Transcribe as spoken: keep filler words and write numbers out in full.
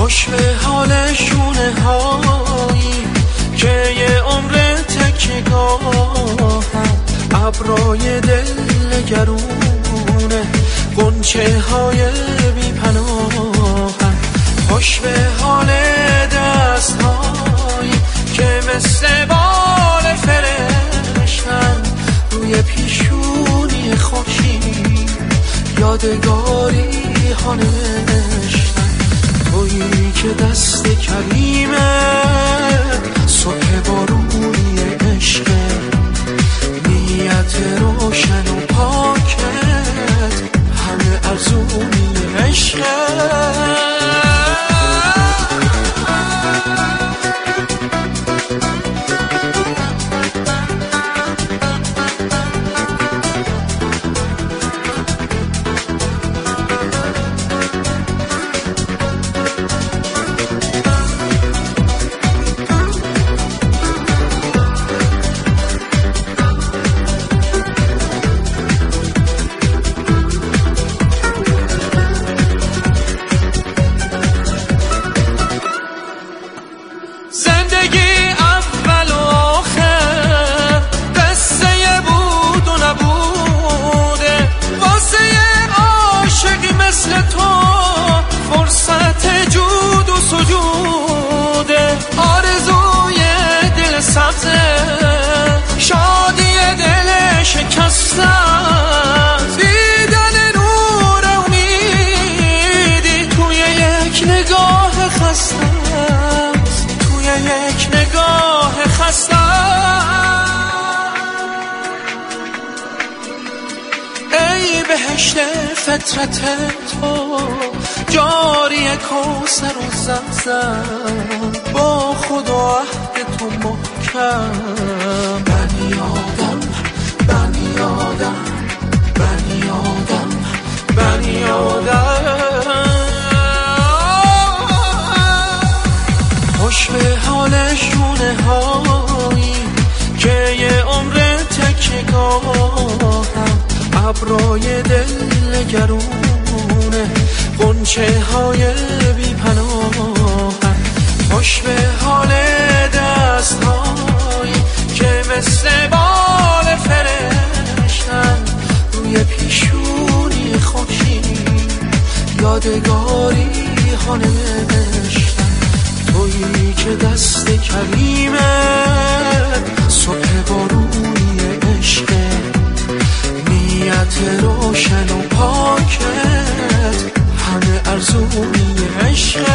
خوش به حال شونه هایی که یه عمر تکیگاه ابرای دل نگرونه غنچه های بی پناه. خوش به حال دست هایی که مثل بال فرشتن روی پیشونی خوشی یادگاری ها نوشتن. تویی که دست کریمه صبح بارونی عشق نیت روشن و پاکت همه ارزونی عشق. دیدن نور امیدی توی یک نگاه خسته، توی یک نگاه خسته. ای بهشت فطرت تو جاری کوثر و زمزم با خود و عهد تو محکم. بنی آدم بنی آدم بنی آدم بنی آدم. خوش به حال شونه هایی که یه عمر تکیگاه ابرای دل نگرونه غنچه های بی پناه. خوش به حال دست هایی که مثل بال فرشتن روی پیشونی خوشی یادگاری ها نوشتن. تویی که دست کریمه صبح بارونی عشق نیت روشن و پاکت همه ارزونی عشق.